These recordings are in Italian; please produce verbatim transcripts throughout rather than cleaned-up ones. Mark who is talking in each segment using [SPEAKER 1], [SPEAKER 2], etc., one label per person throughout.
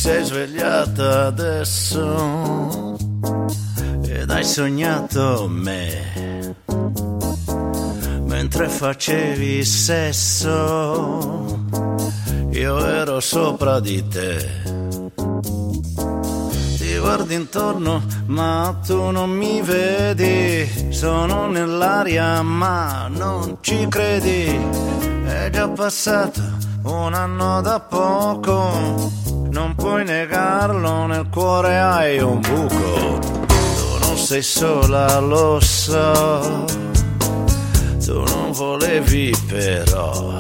[SPEAKER 1] sei svegliata adesso ed hai sognato me mentre facevi sesso, io ero sopra di te. Ti guardi intorno ma tu non mi vedi, sono nell'aria ma non ci credi. È già passato un anno da poco, non puoi negarlo, nel cuore hai un buco. Tu non sei sola, lo so, tu non volevi però,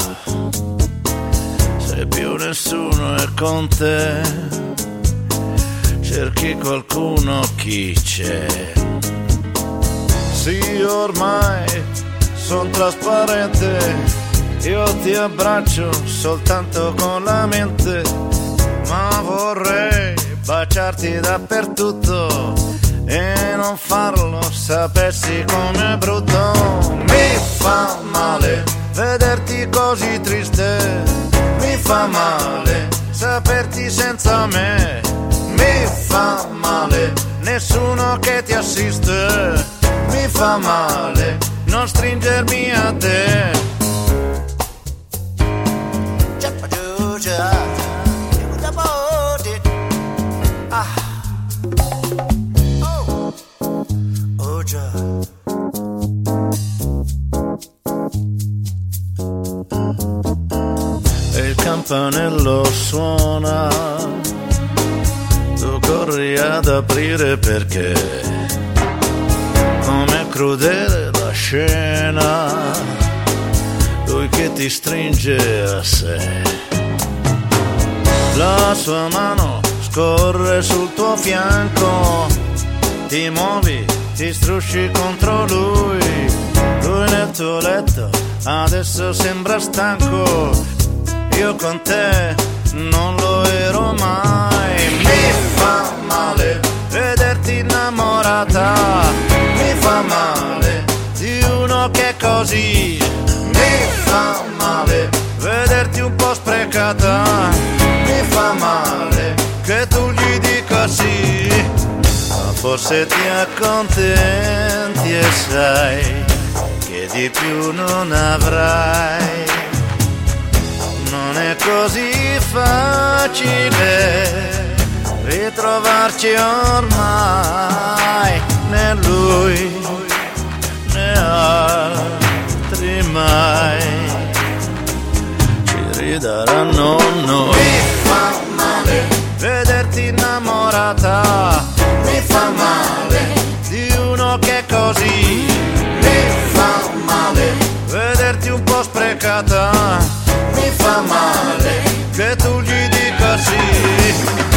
[SPEAKER 1] se più nessuno è con te, cerchi qualcuno, chi c'è? Sì, ormai son trasparente, io ti abbraccio soltanto con la mente, ma vorrei baciarti dappertutto e non farlo sapessi com'è brutto. Mi fa male vederti così triste, mi fa male saperti senza me, mi fa male nessuno che ti assiste, mi fa male non stringermi a te. E il campanello suona, tu corri ad aprire perché com'è crudele la scena, lui che ti stringe a sé, la sua mano scorre sul tuo fianco, ti muovi, ti strusci contro lui, lui nel tuo letto adesso sembra stanco, io con te non lo ero mai. Mi fa male vederti innamorata, mi fa male di uno che è così, mi fa male vederti un po' sprecata, mi fa male che tu gli dica sì, ma forse ti accontenti e sai che di più non avrai. Non è così facile ritrovarci ormai, né lui né altri mai ci ridaranno noi. Mi fa male vederti innamorata, mi fa male di uno che è così, mi fa male vederti un po' sprecata, mi fa male che tu gli dica sì.